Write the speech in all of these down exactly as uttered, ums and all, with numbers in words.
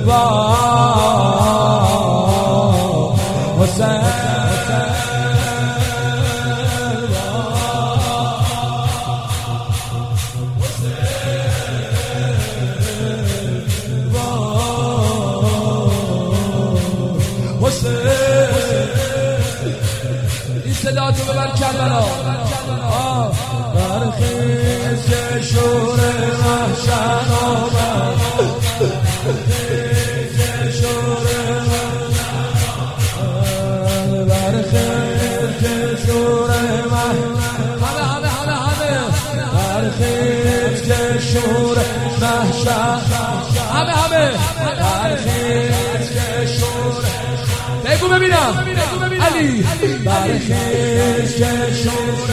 حسین این صدا تو ببر کربلا برخیز که شور محشر آمد برخیز که شور محشر برخیز که شور محشر همه همه همه همه برخیز که شور محشر همه همه برخیز که شور بگو ببینم علی برخیز که شور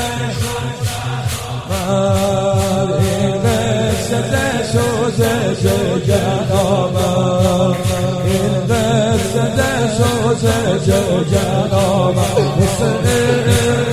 این قصه سوز جگن آمد این قصه سوز جگن آمد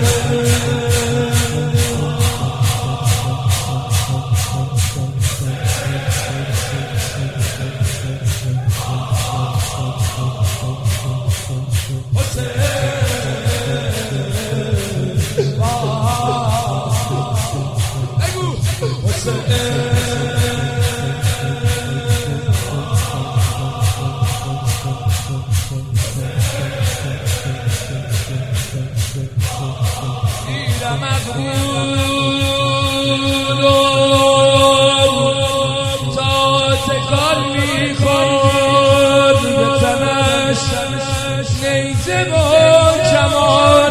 نیزه و کمان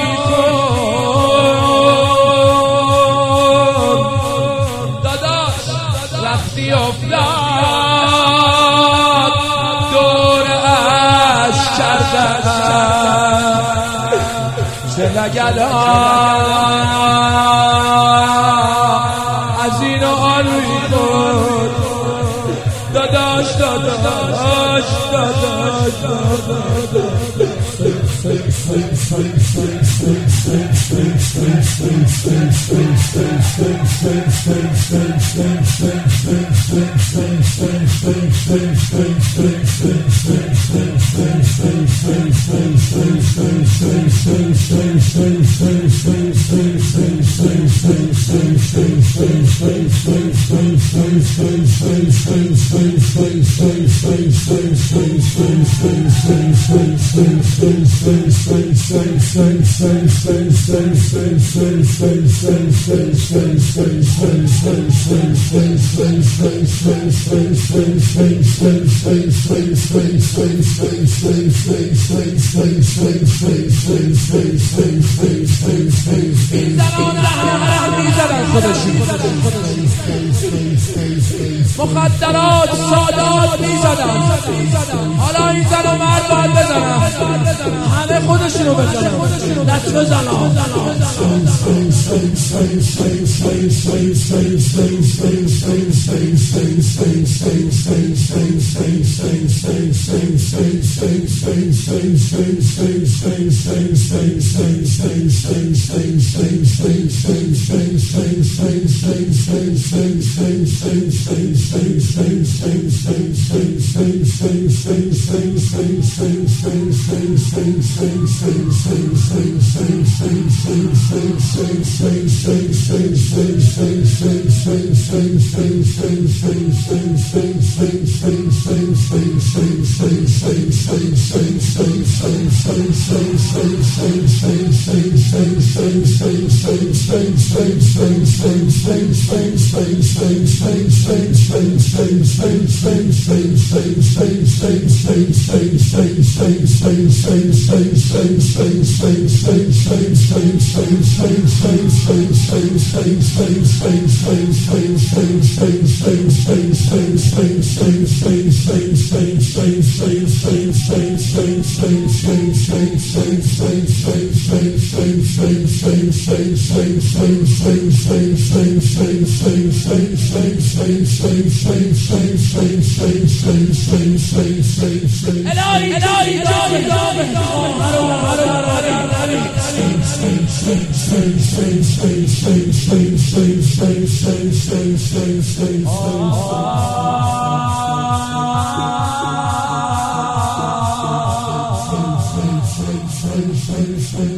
میخون داداش وقتی افتاد دور اش کردن چه لگلان از این و آن میخون داداش داداش داداش مخدرات سادات میزدن حالا این زن و مرد باید بزنن همه خودشونو بزنن دست بزنن کنی